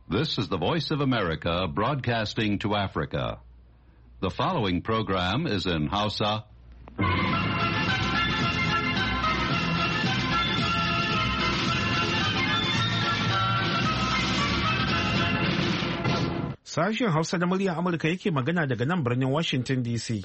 This is the Voice of America broadcasting to Africa. The following program is in Hausa. Sashen Hausa na muryar Amurka yake magana daga nan birnin Washington DC.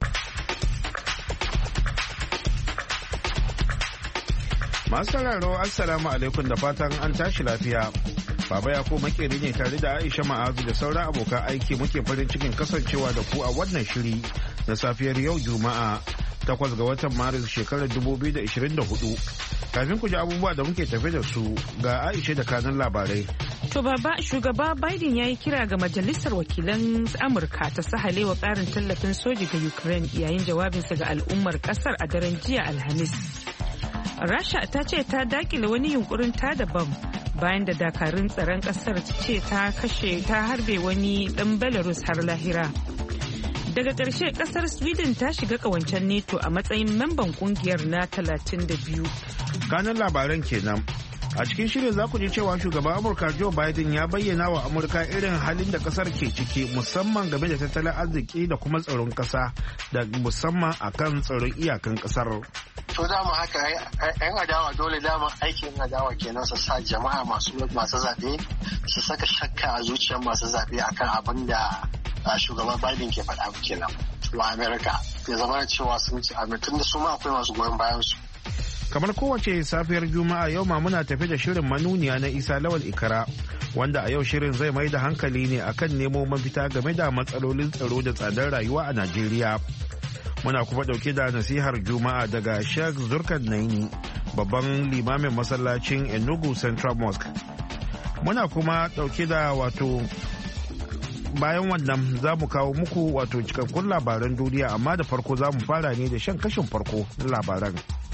Masu sauraro Assalamu alaikum da fatan an tashi lafiya. Baba Yakubu makeri ne tare da Aisha Ma'azu da sauran abokan aiki muke farin cikin kasancewa da ku a wannan shiri na safiyar yau Juma'a 8 ga watan Maris shekarar 2024. Kafin ku ji abubuwa da muke tafe da su ga Aisha da kanun labarai. To baba, shugaba Biden ya yi kira ga Majalisar Wakilan Amurka ta sahalewa ƙarin tallafin soji ga Ukraine yayin jawabinsa ga al'ummar ƙasar a daren jiya Alhamis. Rasha ta ce ta dakile wani yunkurin tada bam bayan da dakarun tsaron ƙasar ce ta harbe wani ɗan Belarus har lahira. Daga ƙarshe ƙasar Sweden ta shiga ƙawancen NATO a matsayin memban ƙungiyar na 32. Kanan labaran kenan. A cikin shirin za ku ji cewa shugaban Amurka Joe Biden ya bayyana wa Amurka irin halin da kasar ke ciki musamman game da tattalin arziki da kuma tsaron kasa da musamman akan tsaron iyakan kasar. To dama haka yan adawa dole dama aikin adawa kenan su sa jama'a masu zaɓe su saka shakka a zuciyar masu zaɓe akan abin da shugaban Biden ke faɗa kenan wa Amurka. Ya zama cewa sun ci tun da su ma akwai masu goyon bayan su. Kamar kowace safiyar Juma'a yau ma muna tafi da shirin manuniya na Isa Lawal Ikara wanda a yau shirin zai mai da hankali ne akan nemo mafita game da matsalolin tsaro da tsadar rayuwa a Najeriya. Muna kuma dauke da nasihar Juma'a daga Sheikh Zurkan Naini, babban limamin masallacin Enugu Central Mosque. Muna kuma dauke da bayan wannan za mu kawo muku cikakkun labaran duniya amma da farko za mu fara ne da shan kashin farko na labaran.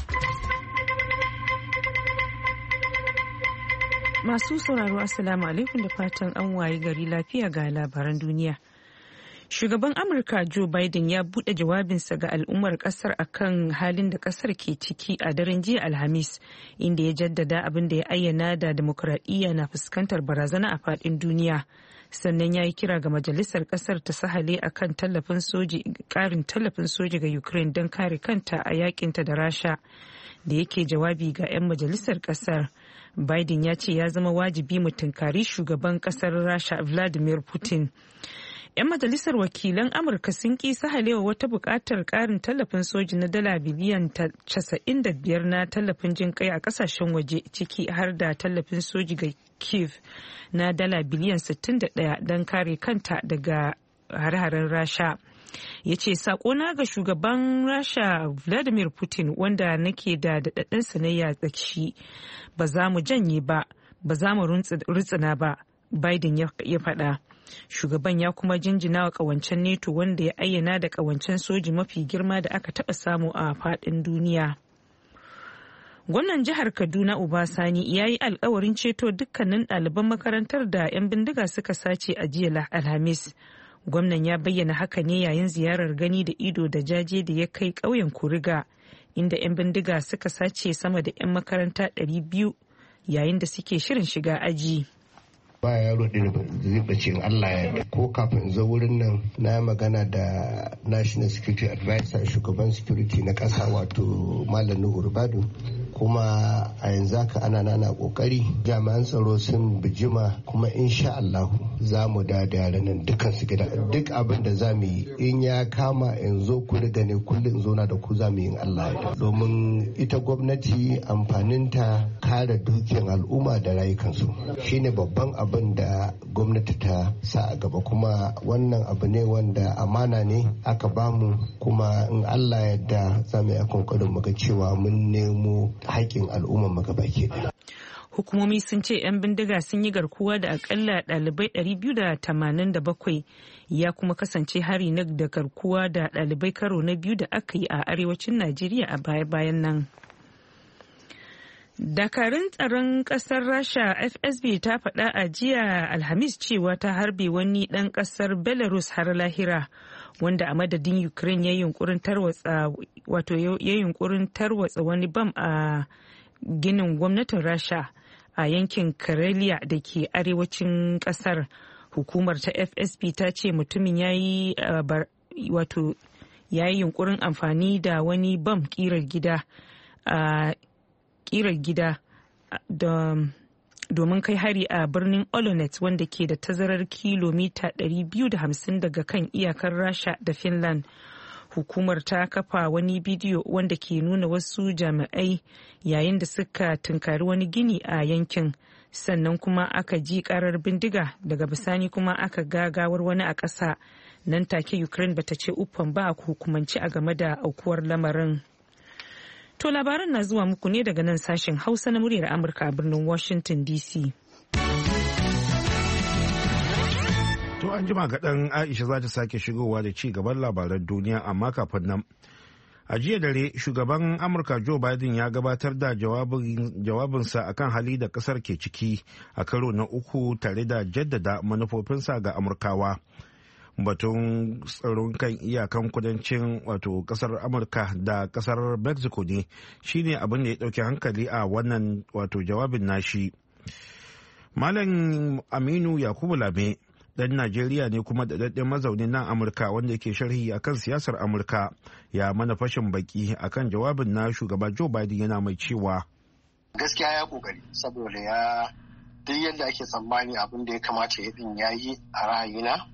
Masu sauraro Assalamu alaikum da fatan an waye gari lafiya ga labaran duniya. Shugaban Amurka Joe Biden ya buɗe jawabinsa ga al'ummar ƙasar akan halin da ƙasar ke ciki a daren jiya Alhamis, inda ya jaddada abin da ya ayyana da demokuraɗiyya na fuskantar barazana a faɗin duniya. Sannan ya yi kira ga majalisar ƙasar ta sahale akan ƙarin tallafin soji ga Ukraine don kare kanta a yakinta da Rasha. Da yake jawabi ga 'yan majalisar ƙasar, Biden ya ce ya zama wajibi mu tunkari shugaban kasar Rasha Vladimir Putin. 'Yan majalisar wakilan Amurka sun ki sahalewa wata buƙatar ƙarin tallafin soji na dala biliyan 95 na tallafin jin kai a ƙasashen waje ciki har da tallafin soji ga Kyiv na dala biliyan 61 don kare kanta daga hare-haren Rasha. Ya ce sakona ga shugaban Rasha Vladimir Putin wanda nake da daɗaɗɗen sanayya tsakshi ba za mu janye ba za mu rutsina ba, Biden ya faɗa. Shugaban ya kuma jinjina wa ƙawancen NATO wanda ya ayyana da ƙawancen soji mafi girma da aka taɓa samu a faɗin duniya. Gwamnan jihar Kaduna Ubasani ya yi alkawarin ceto dukkanin ɗaliban makarantar da 'yan bindiga suka sace a jiya Alhamis. Gwamnan ya bayyana haka ne yayin ziyarar gani da ido da jaje da ya kai ƙauyen Kuriga, inda 'yan bindiga suka sace sama da 'yan makaranta 200 yayin da suke shirin shiga aji. Ba yaro ɗin da zai bace in Allah ya ko kafin in zo wurin nan na magana da National Security Advisor shugaban security na ƙasa wato Malam Nuhu Rubadu, kuma a yanzu haka ana kokari jami'an tsaro sun bijima kuma insha Allah za mu da yaran nan dukkan su gida duk abin da za mu yi in ya kama in zo ku riga ne kullum in zo na da ku za mu yi Allah ya domin ita gwamnati amfaninta kare dukiyar al'umma da rayukansu shine babban abin da gwamnati ta sa a gaba, kuma wannan abu ne wanda amana ne aka bamu, kuma in Allah yadda za mu yi kokarin mu ga cewa mun nemo haƙƙin al'umma mu gaba ke da. Hukumomi sun ce 'yan bindiga sun yi garkuwa da akalla ɗalibai 287, ya kuma kasance hari na da garkuwa da ɗalibai karo na biyu da aka yi a arewacin Najeriya a baya-bayan nan. Dakarun tsaron ƙasar Rasha FSB ta faɗa a jiya Alhamis cewa ta harbe wani ɗan ƙasar Belarus har lahira, wanda a madadin Ukraine ya yunkurin tarwatsa wani bam a ginin gwamnatin Rasha a yankin Karelia da ke arewacin kasar. Hukumar ta FSB ta ce mutumin ya yi yunkurin amfani da wani bam kirar gida domin kai hari a birnin Olonet wanda ke da tazarar kilomita 250 daga kan iyakar Rasha da Finland. Hukumar ta kafa wani bidiyo wanda ke nuna wasu jami'ai yayin da suka tunkari wani gini a yankin, sannan kuma aka ji karar bindiga, daga bisani kuma aka gagawar wani a ƙasa. Nan take Ukraine bata ce uffan ba a hukumance a game da aukuwar lamarin. To labaran na zuwa muku ne daga nan sashen Hausa na muryar Amurka a birnin Washington DC. To an jima kaɗan Aisha za ta sake shigowa da ci gaban labaran duniya, amma kafin nan. A jiya dare shugaban Amurka Joe Biden ya gabatar da jawabinsa akan hali da ƙasar ke ciki a karo na uku, tare da jaddada manufofinsa ga Amurkawa. Batun tsaron kan iyakan kudancin wato kasar Amurka da kasar Mexico ne shine abin da ya dauke hankali a wannan wato jawabin nashi. Malam Aminu Yakubu Lame dan Najeriya ne kuma daɗaɗɗen mazaunin nan Amurka wanda yake sharhi akan siyasar Amurka, ya mana fashin baki akan jawabin na shugaba Joe Biden, yana mai cewa gaskiya ya kokari, saboda ya duk yadda ake tsammani abin da ya kamata ya din yayi a ra'ayina.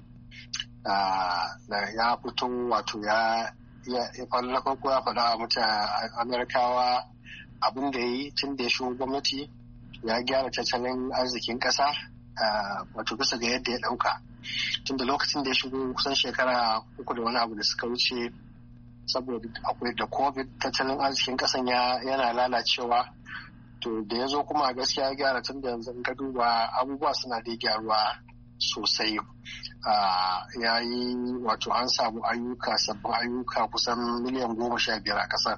Ya fito wato ya farko ya faɗa mutane Amerikawa abin da ya yi tun da ya shigo gwamnati, ya gyara tattalin arzikin ƙasa wato bisa ga yadda ya ɗauka tun da lokacin da ya shigo kusan shekara 3 da wani abu da suka wuce, saboda akwai da COVID tattalin arzikin ƙasan yana lalacewa. To da ya zo kuma a gaskiya ya gyara, tun da yanzu in ka duba abubuwa suna da gyaruwa sosai. Ya yi wato an samu sabbin ayyuka kusan miliyan 15 a ƙasar.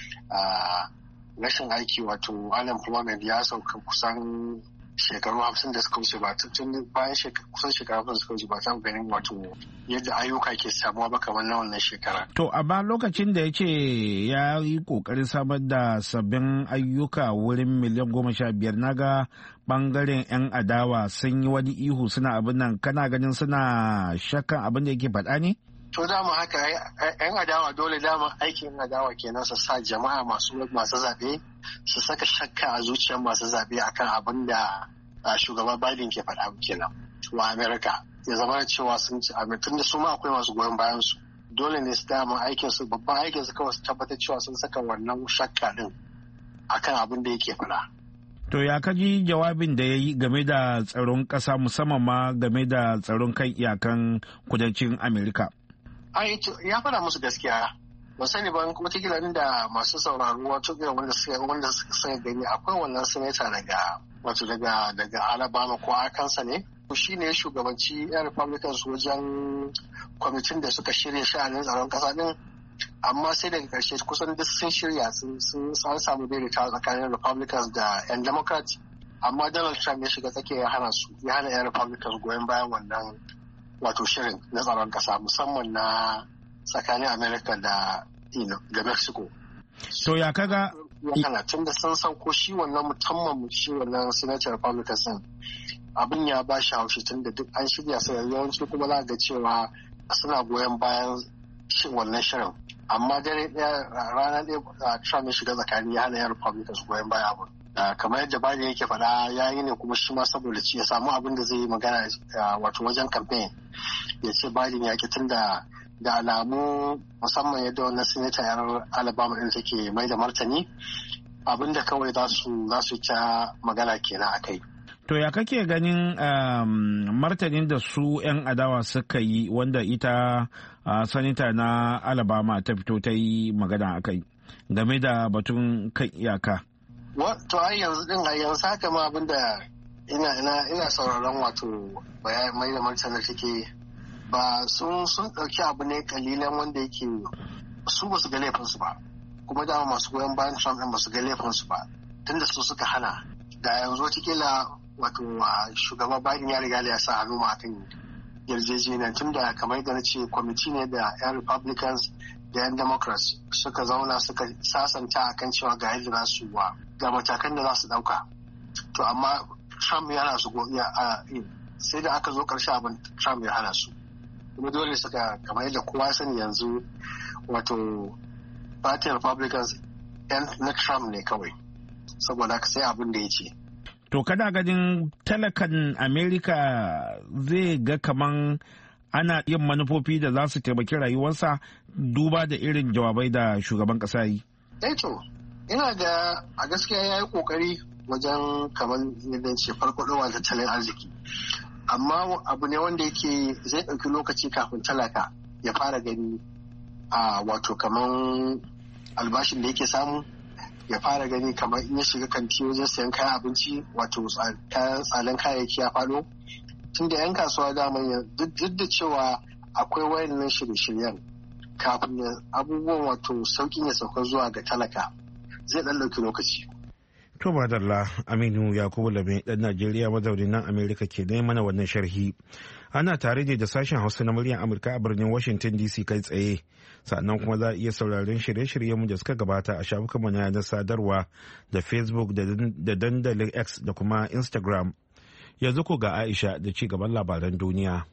Rashin aiki wato unemployment ya sauka kusan shekaru 50 da suka wuce, ba tun bayan kusan shekaru 50 suka wuce ba ta ganin wato yadda ayyuka ke samuwa ba kamar na wannan shekara. To amma lokacin da ya ce ya yi kokarin samar da sabbin ayyuka wurin miliyan 15, naga bangaren 'yan adawa sun yi wani ihu suna abin nan, kana ganin suna shakkan abin da yake faɗa ne? To dama haka 'yan adawa dole dama aikin adawa kenan su sa jama'a masu zaɓe su saka shakka a zuciyar masu zaɓe akan abin da shugaba Biden ke faɗa kenan wa Amerika. Ya zama da cewa sun ci tun da su ma akwai masu goyon bayan su. Dole ne su dama aikinsu, babban aikinsu kawai su tabbatar cewa sun saka wannan shakka din akan abin da yake faɗa. To ya kaji jawabin da ya yi game da tsaron ƙasa, musamman ma game da tsaron kan iyakan kudancin Amerika? Ya faɗa musu gaskiya. Ba sani ba wataƙila inda masu sauraro wato wanda suka gani akwai wannan sanata daga Alabama ko Arkansas ne. Shi ne shugabanci 'yan Republicans wajen kwamitin da suka shirya sha'anin tsaron ƙasa din, amma sai daga ƙarshe kusan duk sun shirya sun samu daidaitawa tsakanin Republicans da 'yan Democrats, amma Donald Trump ya shiga tsakiya ya hana 'yan Republicans goyon bayan wannan wato shirin na tsaron ƙasa, musamman na tsakanin America da Mexico. To ya kaga tun da sun sauko shi wannan musamman shi wannan Senator Republicans abin ya ba shi haushi, tun da duk an shirya sai yawanci kuma za ga cewa suna goyon bayan shi wannan shirin, amma rana ɗaya Trump ya shiga tsakani ya hana 'yan Republicans goyon bayan abin. Kamar yadda Biden yake faɗa ya yi ne kuma shi ma saboda ya samu abin da zai yi magana wato wajen campaign, ya ce Biden ya ki, tun da alamu musamman yadda wannan senator yar Alabama din take mai da martani, abin da kawai za su ta magana kenan a kai. To ya kake ganin martanin da su 'yan adawa suka yi, wanda ita sanita na Alabama ta fito ta yi magana a kai game da batun kan iyaka? To ai yanzu haka ma abin da ina sauraron wato mai da martanin take ba sun ɗauki abu ne kalilan wanda yake su ba su ga laifinsu ba, kuma dama masu goyon bayan Trump ɗin ba su ga laifinsu ba, tunda su suka hana. Da yanzu watakila wato shugaba Biden ya riga ya sa hannu ma akan yarjejeniyar, tunda kamar yadda na ce kwamiti ne da 'yan Republicans da 'yan Democrats suka zauna suka sasanta akan cewa ga yadda za su ga matakan da za su ɗauka to amma Trump ya hana su sai da aka zo ƙarshe abin Trump ya hana su kuma dole suka kamar yadda kowa sani yanzu wato Party Republicans na Trump ne kawai saboda haka sai abin da ya ce. To kada ganin talakan Amerika zai ga kaman ana yin manufofi da za su taimaki rayuwarsa duba da irin jawabai da shugaban ƙasa yi. To ina ga a gaskiya ya yi ƙoƙari wajen kamar yadda ce farfaɗowa tattalin arziki amma abu ne wanda yake zai ɗauki lokaci kafin talaka ya fara gani a wato kamar albashin da yake samu ya fara gani kamar in ya shiga kanti wajen sayan kayan abinci wato kayan tsadan kayayyaki ya faɗo tunda 'yan kasuwa daman duk da cewa akwai wayannan shirye-shiryen kafin abubuwan wato sauƙin ya sauka zuwa ga talaka zai ɗan ɗauki lokaci. To madalla Aminu Yakubu Lame ɗan Najeriya mazaunin nan Amerika ke dai mana wannan sharhi. Ana tare ne da sashen Hausa na muryar Amurka a birnin Washington DC kai tsaye. Sannan kuma za a iya sauraron shirye-shiryenmu da suka gabata a shafukanmu na yanar sadarwa da Facebook da dandalin X da kuma Instagram. Yanzu ko ga Aisha da ci gaban labaran duniya.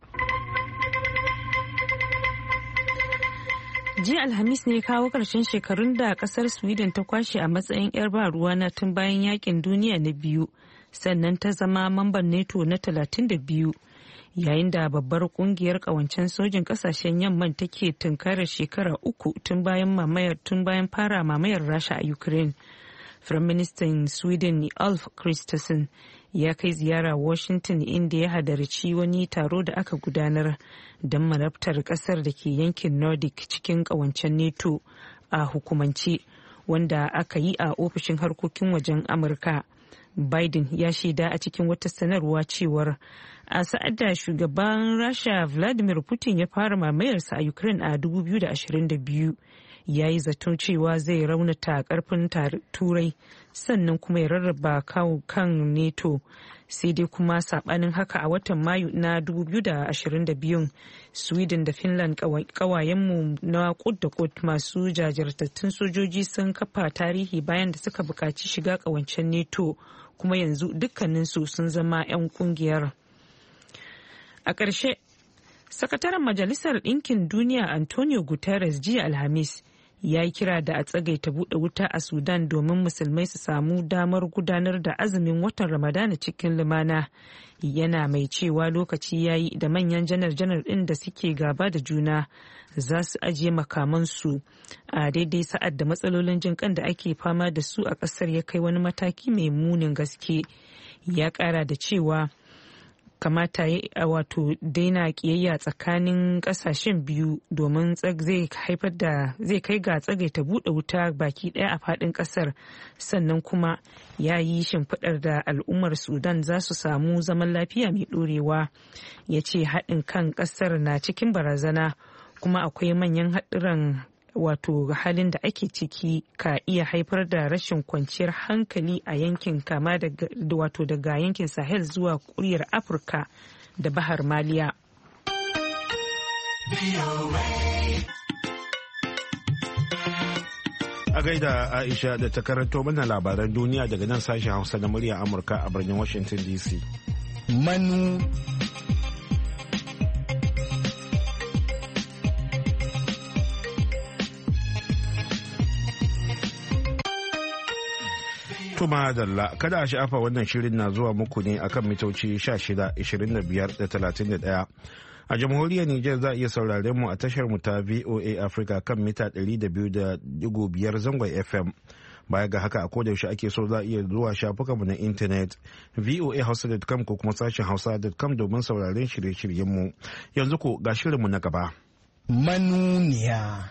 Jiya Alhamis ne kawo ƙarshen shekarun da ƙasar Sweden ta kwashe a matsayin 'yar ba ruwa na tun bayan yakin duniya na biyu, sannan ta zama mamban NATO na 32, yayin da babbar kungiyar ƙawancen sojin ƙasashen yamman take tunkarar shekara 3 tun bayan fara mamayar Rasha a Ukraine. Firaministan Sweden Ulf Kristersson ya kai ziyara Washington inda ya hadarci wani taro da aka gudanar don marabtar kasar da ke yankin Nordic cikin kawancen NATO a hukumance wanda aka yi a ofishin harkokin wajen Amurka. Biden ya shaida a cikin wata sanarwa cewar a sa'ad da shugaban Rasha Vladimir Putin ya fara mamayarsa a Ukraine a 2022 ya yi zaton cewa zai raunata karfin turai sannan kuma ya rarraba kawo kan NATO sai dai kuma sabanin haka a watan Mayu na 2022 Sweden da Finland kawayenmu na kud da kud masu jajirtattun sojoji sun kafa tarihi bayan da suka buƙaci shiga kawancen NATO kuma yanzu dukkaninsu sun zama 'yan kungiyar. A ƙarshe, sakataren Majalisar Ɗinkin Duniya Antonio Guterres jiya Alhamis ya yi kira da a tsagaita buɗe wuta a Sudan domin musulmai su samu damar gudanar da azumin watan Ramadana cikin lumana. Yana mai cewa lokaci ya yi da manyan janar-janar ɗin da suke gaba da juna za su ajiye makamansu a daidai sa'ad da matsalolin jinƙan da ake fama da su a ƙasar ya kai wani mataki mai munin gaske. Ya ƙara da cewa kamata ya wato daina kiyayya tsakanin kasashen biyu domin zai kai ga tsagaita buɗe wuta baki ɗaya a faɗin ƙasar sannan kuma ya yi shimfiɗar da al'ummar Sudan za su samu zaman lafiya mai ɗorewa. Ya ce haɗin kan ƙasar na cikin barazana kuma akwai manyan haɗuran wato halin da ake ciki ka iya haifar da rashin kwanciyar hankali a yankin kama daga yankin Sahel zuwa kuryar Afirka da Bahar Maliya. A gaida Aisha da ta karanto mana labaran duniya daga nan sashen Hausa na murya Amurka a birnin Washington DC. Tuma Dalla, kada a sha'afa wannan shirin na zuwa muku ne akan mitoci 16, 25 da 31. A jamhuriyar Nijar za a iya sauraren mu a tashar mu ta VOA Africa kan mita 200.5 zangon FM. Baya ga haka a kodayaushe ake so za a iya zuwa shafukanmu na intanet voahausa.com ko kuma sashen hausa.com domin sauraren shirye-shiryenmu. Yanzu ko ga shirinmu na gaba. Manuniya.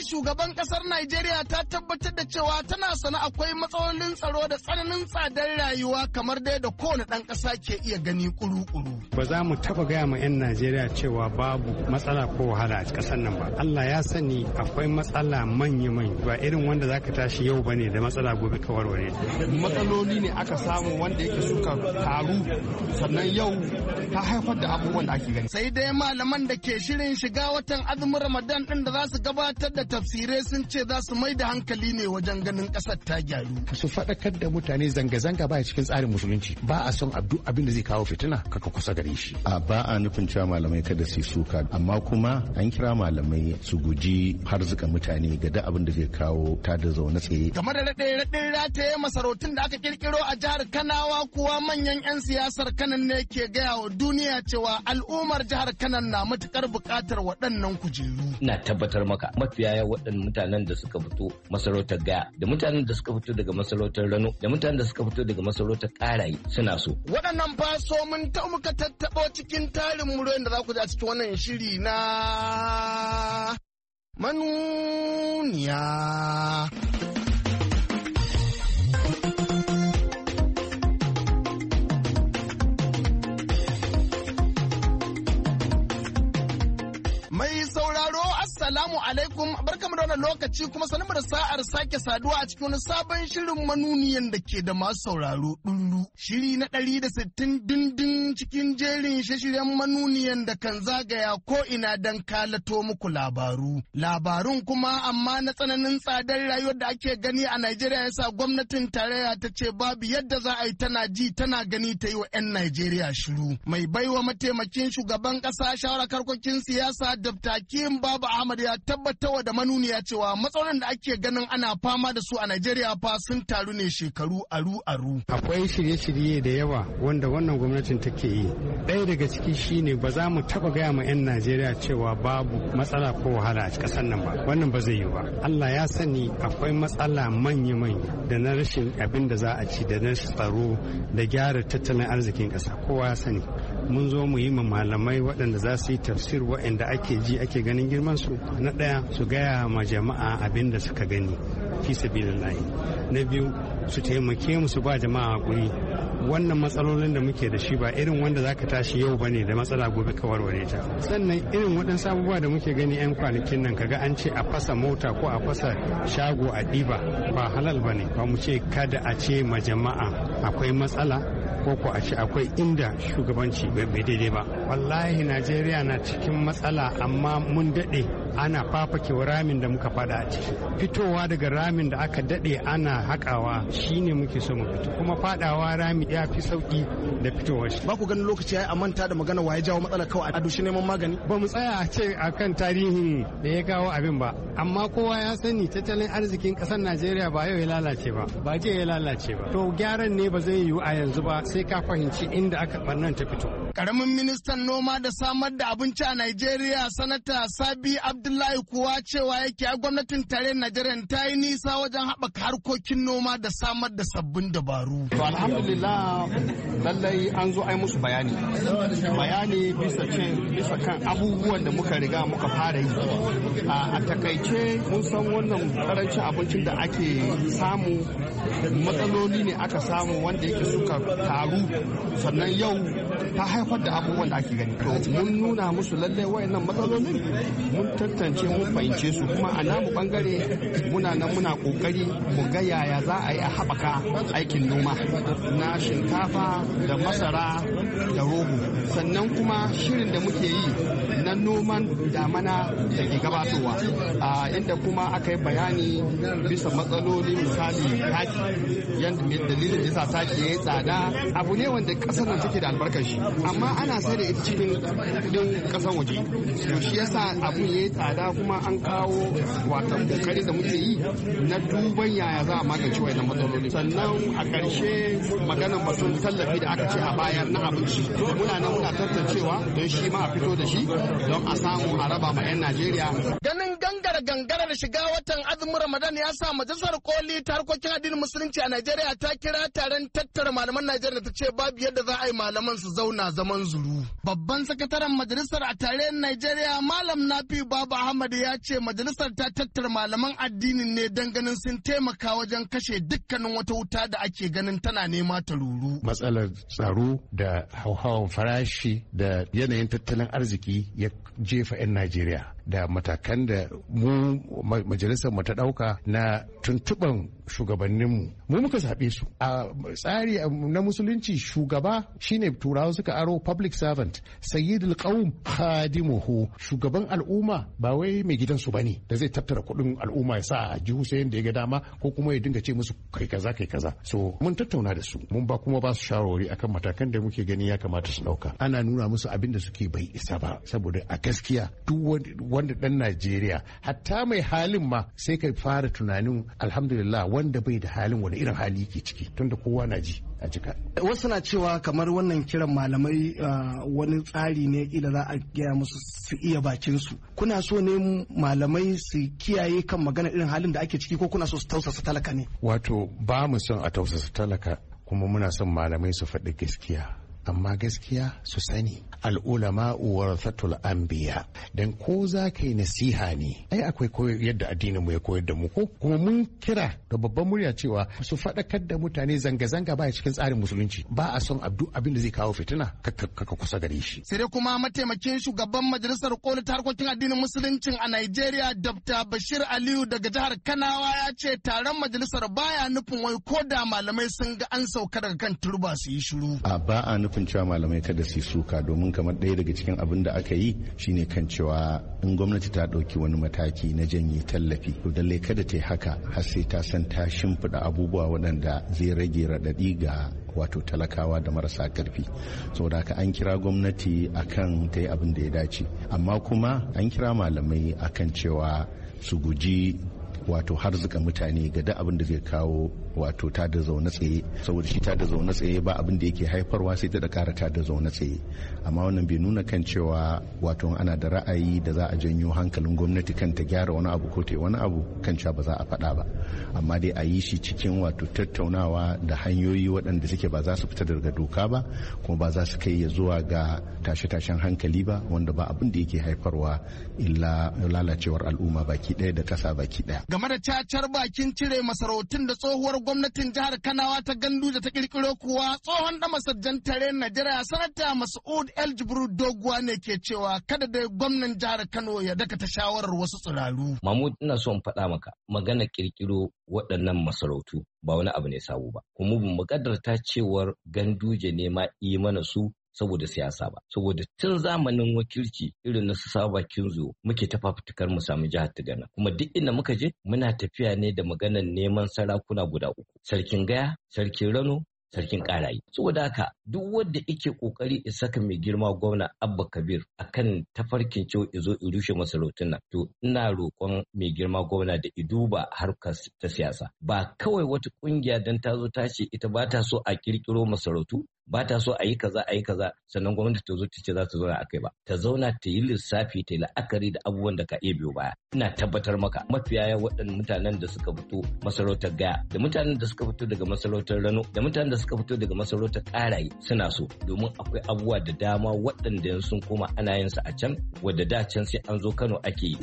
shugaban kasar Najeriya ta tabbatar da cewa tana sana akwai matsalolin tsaro da tsananin tsadar rayuwa kamar dai da kowane ɗan ƙasa ke iya gani kuru-kuru. Ba za mu taɓa gaya ma 'yan Najeriya cewa babu matsala ko wahala a ƙasar nan ba. Allah ya sani akwai matsala manya-manya ba irin wanda zaka tashi yau bane da matsala gobe ka warware. Matsaloli ne aka samu wanda yake suka taru sannan yau ta haifar da abubuwan da ake gani. Sai dai malaman da ke shirin shiga watan azumin Ramadan din da za su gabatar da tafsirai sun ce za su mai da hankali ne wajen ganin ƙasar ta gyaru. Su faɗakar da mutane zanga-zanga ba cikin tsarin musulunci, ba a son abin da zai kawo fitina kaka kusa gare shi. Ba a nufin cewa malamai kada su suka, amma kuma an kira malamai su guji harzuka mutane ga da abin da zai kawo ta da zaune tsaye. Game da raɗe-raɗin rataye masarautun da aka kirkiro a jihar Kanawa kuwa manyan 'yan siyasar Kanan ne ke gaya wa duniya cewa al'ummar jihar Kanan na matukar buƙatar waɗannan kujeru. Ina tabbatar maka mafiya waɗannan mutanen da suka fito masarautar Gaya da mutanen da suka fito daga masarautar Rano da mutanen da suka fito daga masarautar Ƙaraye suna so. Waɗannan faso mun ta muka tattaɓo cikin tarin muryoyin da za ku ji a cikin wannan shiri na manuniya. Assalamu alaikum, barkamu da wannan lokaci kuma sanin da sa'ar sake saduwa a cikin wani sabon shirin manuniyan da ke da masu sauraro ɗullu. Shiri na 160 dindin cikin jerin shirye-shiryen manuniyan da kan zagaya ko ina don kalato muku labaru. Labarun kuma amma na tsananin tsadar rayuwar da ake gani a Najeriya yasa gwamnatin tarayya ta ce babu yadda za a yi tana ji tana gani ta yi wa 'yan Najeriya shiru. Mai baiwa mataimakin shugaban ƙasa shawarar harkokin siyasa Dr. Hakim Baba Ahmad ya tabbatarwa da manuniya cewa matsalolin da ake ganin ana fama da su a Najeriya fa sun taru ne shekaru aru-aru. Akwai shirye-shirye da yawa wanda wannan gwamnatin take yi. Ɗaya daga ciki shine ba za mu taɓa gaya ma 'yan Najeriya cewa babu matsala ko wahala a ƙasar nan ba. Wannan ba zai yi ba. Allah ya sani akwai matsala manya-manya da na rashin abin da za a ci da na tsaro da gyara tattalin arzikin ƙasa. Kowa ya sani. Mun zo mu yi ma malamai waɗanda za su yi tafsir waɗanda ake ji ake ganin girman su. Na ɗaya su gaya ma jama'a abin da suka gani fi sabilillahi. Na biyu su taimake mu su ba jama'a hakuri. Wannan matsalolin da muke da shi ba irin wanda zaka tashi yau bane da matsala gobe ka warware ta. Sannan irin waɗansu abubuwa da muke gani 'yan kwanakin nan kaga an ce a fasa mota ko a fasa shago a ɗiba ba halal bane. Ba mu ce kada a ce ma jama'a akwai matsala ko a ce akwai inda shugabanci bai daidai ba. Wallahi Najeriya na cikin matsala amma mun daɗe ana fafake ramin da muka fada a ciki. Fitowa daga ramin da aka daɗe ana haƙawa shine muke so mu fito, kuma fadawa rami ya fi sauki da fitowar shi. Ba ku ganin lokaci ya a manta da magana waye jawo matsala kawai a dushi neman magani? Ba mu tsaya a ce akan tarihin da ya kawo abin ba, amma kowa ya sani tattalin arzikin ƙasar Najeriya ba yau ya lalace ba, ba jiya ya lalace ba. To gyaran ne ba zai yiwu a yanzu ba sai ka fahimci inda aka ɓarnan ta fito. Karamin ministan noma da samar da abinci a Najeriya Sanata Sabi Abdullahi kuwa cewa yake a gwamnatin tarayyar Najeriya ta yi nisa wajen haɓaka harkokin noma da samar da sabbin dabaru. To alhamdulillah lallai an zo ai musu bayani bisa kan abubuwan da muka riga muka fara yi. A takaice mun san wannan karancin abincin da ake samu matsaloli ne aka samu wanda yake suka taru sannan yau ta haifar da abubuwan da ake gani. To mun nuna musu lallai wayannan matsalolin mun tantance mun fahimce su, kuma a namu bangare muna nan muna kokari mu ga yaya za a yi a haɓaka aikin noma na shinkafa da masara da rogo. Sannan kuma shirin da muke yi na noman damana da ke gabatowa a inda kuma aka yi bayani bisa matsaloli misali taki, yadda dalilin da yasa taki ya yi tsada abu ne wanda ƙasar nan take da albarkar shi, amma ana sai da ita cikin kudin ƙasar waje. To shi yasa abun ya yi tsada, kuma an kawo watan kokari da muke yi na duban yaya za a magance wayannan matsaloli. Sannan a ƙarshe maganar batun tallafi da aka ce a bayar na abinci muna nan muna tantancewa don shi ma a fito da shi don a samu a raba ma 'yan Najeriya. Ganin gangara da shiga watan azumin Ramadan ya sa majalisar koli ta harkokin addinin musulunci a Najeriya ta kira taron tattara malaman Najeriya ta ce babu yadda za a yi malaman su zauna na zaman zuru. Babban sakataren majalisar a tarayyar Najeriya Malam Nafi Baba Ahmad ya ce majalisar ta tattara malaman addinin ne don ganin sun taimaka wajen kashe dukkanin wata wuta da ake ganin tana nema ta ruru. Matsalar tsaro da hauhawan farashi da yanayin tattalin arziki ya jefa 'yan Najeriya da matakan da mu majalisar mu ta dauka na tuntuban shugabanninmu mu muka zaɓe su a tsari na musulunci. Shugaba shine turawa suka aro public servant, sayyidul qaum khadimuhu, shugaban al'umma ba wai mai gidansu bane da zai tattara kuɗin al'umma ya sa a jihu sai yanda ya ga dama ko kuma ya dinga ce musu kai kaza kai kaza. So mun tattauna da su, mun ba kuma ba su shawarwari akan matakan da muke gani ya kamata su dauka. Ana nuna musu abin da suke bai isa ba, saboda a gaskiya duk wanda dan Najeriya hatta mai halin ma sai kai fara tunanin alhamdulillah wanda bai da halin wani irin hali yake ciki, tunda kowa na ji a jika. Wasu na cewa kamar wannan kiran malamai wani tsari ne kila za a gaya musu su iya bakin su. Kuna so ne malamai su kiyaye kan magana irin halin da ake ciki ko kuna so su tausasa talaka ne? Wato ba mu son a tausasa talaka, kuma muna son malamai su faɗi gaskiya. Amma gaskiya su sani al'ulama warathatul anbiya, dan ko za ka yi nasiha ne ai akwai yadda addinin mu ya koyar da mu ko kuma mun kira da babban murya cewa su faɗakar da mutane zanga-zanga ba cikin tsarin musulunci, ba a son abin da zai kawo fitina ka kusa gare shi. Sai dai kuma mataimakin shugaban majalisar koli ta harkokin addinin musuluncin a Najeriya Dr. Bashir Aliyu daga jihar Kanawa ya ce taron majalisar baya nufin wai ko da malamai sun ga an sauka daga kan turba su yi shiru. Ba a nufin cewa malamai kada su suka, domin kamar ɗaya daga cikin abin da aka yi shine kan cewa in gwamnati ta ɗauki wani mataki na janye tallafi to lallai kada ta yi haka har sai ta san ta shimfiɗa abubuwa waɗanda zai rage raɗaɗi ga wato talakawa da marasa karfi. Saboda haka an kira gwamnati akan ta yi abin da ya dace, amma kuma an kira malamai akan cewa su guji wato harzuka mutane ga duk abin da zai kawo wato ta da zaune tsaye, saboda shi ta da zaune tsaye ba abin da yake haifarwa sai ta da kara ta da zaune tsaye. Amma wannan bai nuna kan cewa wato ana da ra'ayi da za a janyo hankalin gwamnati kan ta gyara wani abu ko ta yi wani abu kan cewa ba za a faɗa ba, amma dai a yi shi cikin wato tattaunawa da hanyoyi waɗanda suke ba za su fita daga doka ba kuma ba za su kai ya zuwa ga tashe-tashen hankali ba, wanda ba abin da yake haifarwa illa lalacewar al'umma baki ɗaya da ƙasa baki ɗaya. Game da cacar bakin cire masarautun da tsohuwar gwamnatin jihar Kanawa ta Ganduje ta kirkiro kuwa tsohon da masajjan tare Najeriya sanata Mas'ud El Jibril Doguwa ne ke cewa kada da gwamnan jihar Kano ya dakata shawarar wasu tsiraru. Mahmud, ina so in faɗa maka magana kirkiro waɗannan masarautu ba wani abu ne sabo ba, kuma mu kaddarta cewar Ganduje ne ma yi mana su saboda siyasa ba, saboda tun zamanin wakilci irin na su Saba Kinzo muke ta fafutukar mu samu jihar Tigana, kuma duk inda muka je muna tafiya ne da maganar neman sarakuna guda uku: sarkin Gaya, sarkin Rano, sarkin Karayi. Saboda haka duk wanda yake kokari ya saka mai girma gwamna Abba Kabir akan tafarkin cewa izo in rushe masarautun nan, to ina roƙon mai girma gwamna da iduba harkar ta siyasa, ba kawai wata kungiya dan ta zo ta ce ita ba ta so a kirkiro masarautu, ba ta so a yi kaza sannan gwamnati ta zo ta ce za ta zauna a kai ba, ta zauna ta yi lissafi ta yi la'akari da abubuwan da ka iya biyo baya. Ina tabbatar maka mafiya waɗannan mutanen da suka fito masarautar Gaya, da mutanen da suka fito daga masarautar Rano, da mutanen da suka fito daga masarautar Karayi suna so, domin akwai abubuwa da dama waɗanda yanzu sun koma ana yin su a can, wadda da can sai an zo Kano ake yi.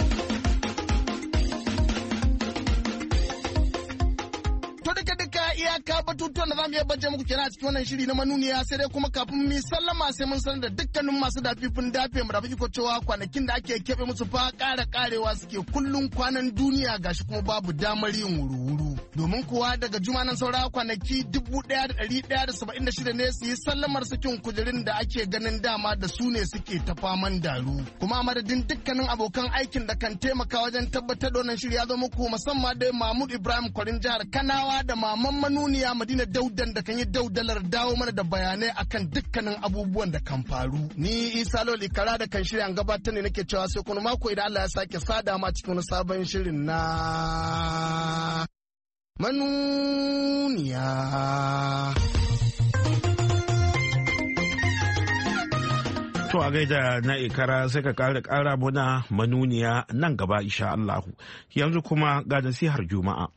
iyaka batutuwan da za mu iya bajje muku kenan a cikin wannan shiri na manuniya, sai dai kuma kafin mu sallama sai mun sanar da dukkanin masu dafifin dafe mu da iko cewa kwanakin da ake keɓe musu fa karewa suke kullun kwanan duniya, gashi kuma babu damar yin wuru-wuru. Domin kuwa daga juma nan saura kwanaki 1176 ne su yi sallamar sakin kujerun da ake ganin dama da su ne suke ta faman daru. Kuma a madadin dukkanin abokan aikin da kan taimaka wajen tabbatar da wannan shiri ya zo muku, musamman dai Mahmud Ibrahim Kwarin jihar Kanawa da Maman Manuniya Madina Daudan da kan yi daudalar dawo mana da bayanai akan dukkanin abubuwan da kan faru. Ni Isa Lawal Ikara da kan shirya gabatar ne nake cewa sai kuma mako idan Allah ya sake sada ma cikin wani sabon shirin na Manuniya. To a gaida na Ikara sai ka ƙara muna Manuniya nan gaba insha Allah. Yanzu kuma ga nasihar Juma'a.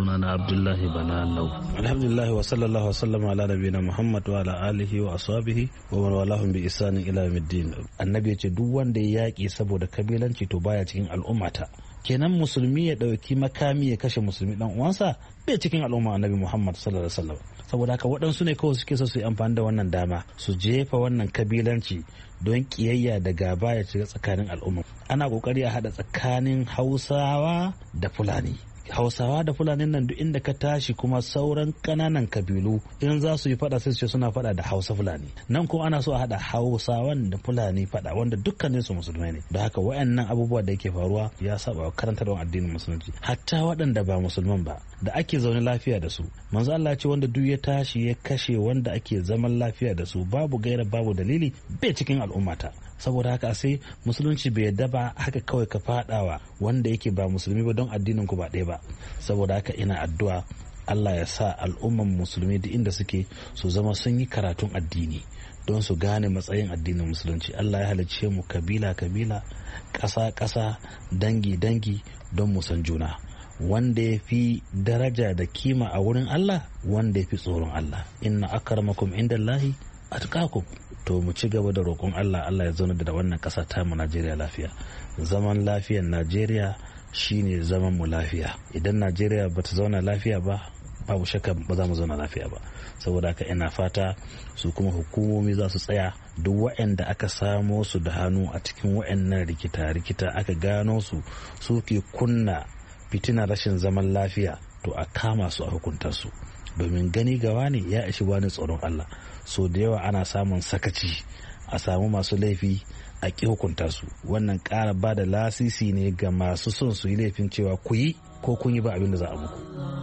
suna na Abdullahi Bananau. Alhamdulillah wa sallallahu wa sallama ala nabiyina Muhammad wa ala alihi wa ashabihi wa man walahum bi ihsanin ila yawmiddin. Annabi ya ce duk wanda ya yaki saboda kabilanci to baya cikin al'ummata. Kenan musulmi ya dauki makami ya kashe musulmi dan uwansa bai cikin al'umma Annabi Muhammad sallallahu alaihi wasallam. Saboda haka waɗansu ne kawai suke so su yi amfani da wannan dama su jefa wannan kabilanci don kiyayya da gaba ya shiga tsakanin al'umma. Ana kokari a hada tsakanin Hausawa da Fulani. Hausawa da Fulani nan duk inda ka tashi kuma sauran kananan kabilu in za su yi fada sai su ce suna fada da Hausa Fulani. Nan kuma ana so a hada Hausawan da Fulani fada wanda dukkanin su musulmai ne. Da haka wayannan abubuwa da yake faruwa ya saba karantarwar addinin musulunci. Hatta waɗanda ba musulman ba da ake zaune lafiya da su. Manzo Allah ce wanda duk ya tashi ya kashe wanda ake zaman lafiya da su babu gaira babu dalili bai cikin al'ummata. Saboda haka sai musulunci bai yadda ba haka kawai ka fadawa wanda yake ba musulmi ba don addinin ku ba ɗaya ba. Saboda haka ina addu'a Allah ya sa al'umman musulmi duk inda suke su zama sun yi karatun addini don su gane matsayin addinin musulunci. Allah ya halicce mu kabila kabila, ƙasa ƙasa, dangi dangi don mu san juna. Wanda ya fi daraja da kima a wurin Allah wanda ya fi tsoron Allah. Inna akramakum indallahi atqakum. To mu ci gaba da roƙon Allah ya zauna da wannan ƙasa ta mu Najeriya lafiya. Zaman lafiyar Najeriya shine zaman mu lafiya. Idan Najeriya bata zauna lafiya ba babu shakka ba za mu zauna lafiya ba. Saboda haka ina fata su kuma hukumomi za su tsaya duk waɗanda aka samo su da hannu a cikin waɗannan rikita aka gano su suke kunna fitina rashin zaman lafiya to a kama su a hukunta su. Domin gani gawa ne ya ishi wani tsoron Allah. So da yawa ana samun sakaci a samu masu laifi a ƙi hukunta su. Wannan ƙara ba da lasisi ne ga masu son su yi laifin cewa ku yi ko kun yi ba abin da za a muku.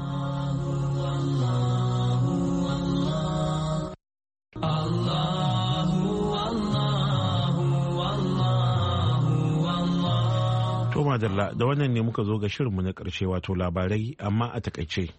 To madalla da wannan ne muka zo ga shirinmu na ƙarshe wato labarai amma a takaice.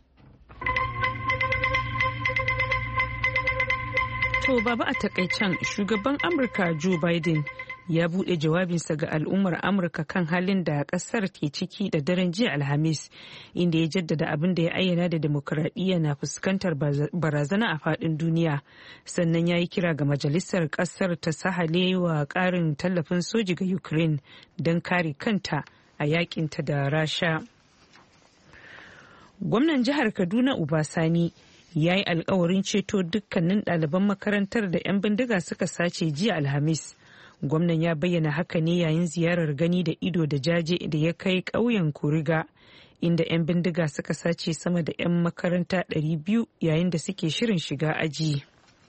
To baba a takaicen shugaban Amurka Joe Biden ya buɗe jawabinsa ga al'ummar Amurka kan halin da ƙasar ke ciki da daren jiya Alhamis, inda ya jaddada abin da ya ayyana da demokuraɗiyya na fuskantar barazana a faɗin duniya. Sannan ya yi kira ga majalisar ƙasar ta sahale wa ƙarin tallafin soji ga Ukraine don kare kanta a yakinta da Rasha. Gwamnan jihar Kaduna Uba Sani ya yi alkawarin ceto dukkanin ɗaliban makarantar da 'yan bindiga suka sace jiya Alhamis. Gwamnan ya bayyana haka ne yayin ziyarar gani da ido da jaje da ya kai ƙauyen Kuriga, inda 'yan bindiga suka sace sama da 'yan makaranta 200 yayin da suke shirin shiga aji.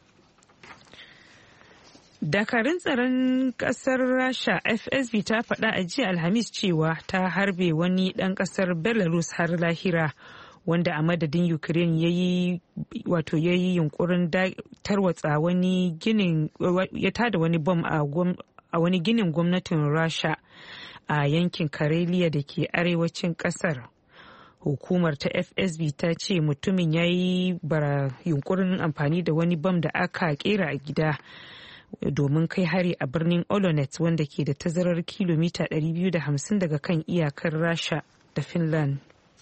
Dakarun tsaron ƙasar Rasha FSB ta faɗa a jiya Alhamis cewa ta harbe wani ɗan ƙasar Belarus har lahira, wanda a madadin Ukraine ya yi yunkurin tarwatsa wani ginin, ya tada wani bom a wani ginin gwamnatin Rasha a yankin Karelia da ke arewacin kasar. Hukumar ta FSB ta ce mutumin ya yi yunkurin amfani da wani bom da aka kera a gida domin kai hari a birnin Olonets, wanda ke da tazarar kilomita 250 daga kan iyakar Rasha da Finland.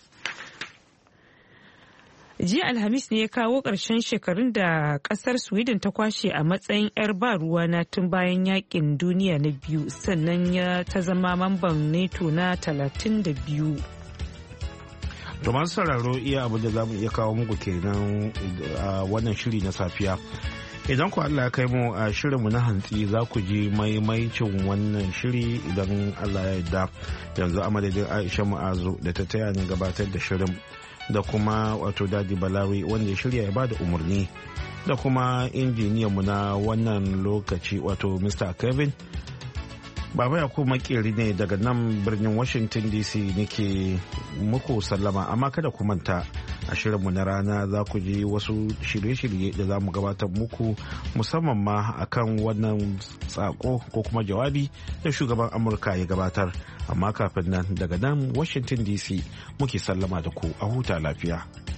Jiya Alhamis ne ya kawo ƙarshen shekarun da ƙasar Sweden ta kwashe a matsayin 'yar ba ruwa na tun bayan yakin duniya na biyu, sannan ta zama mamban NATO na 32. To masu sauraro iya abu da za mu iya kawo muku kenan a wannan shiri na safiya. Idan ku Allah ya kai mu a shirinmu na hantsi za ku ji maimaicin wannan shiri idan Allah ya yarda. Yanzu a madadin Aisha Mu'azu da ta taya ni gabatar da shirin, da kuma wato Dadi Balawi wanda ya shirya ya bada umarni, da kuma injiniyanmu na wannan lokaci wato Mr. Kevin. Baba Yakubu Makeri ne daga nan birnin Washington DC nake muku sallama, amma kada ku manta a shirinmu na rana za ku ji wasu shirye-shirye da za mu gabatar muku, musamman ma akan wannan tsako ko kuma jawabi da shugaban Amurka ya gabatar. Amma kafin nan daga nan Washington DC muke sallama da ku, a huta lafiya.